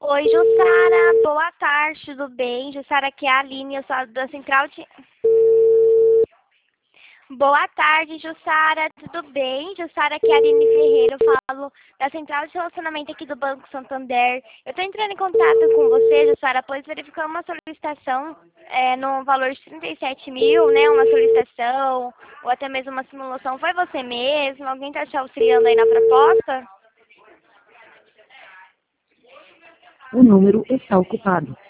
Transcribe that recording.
Oi, Jussara, boa tarde, tudo bem? Jussara, aqui é a Aline, eu sou da Central de... Boa tarde, Jussara, tudo bem? Jussara, aqui é a Aline Ferreira, eu falo da Central de Relacionamento aqui do Banco Santander. Eu estou entrando em contato com você, Jussara, pois verificamos uma solicitação no valor de 37 mil, né? Uma solicitação ou até mesmo uma simulação. Foi você mesmo? Alguém está te auxiliando aí na proposta? O número está ocupado.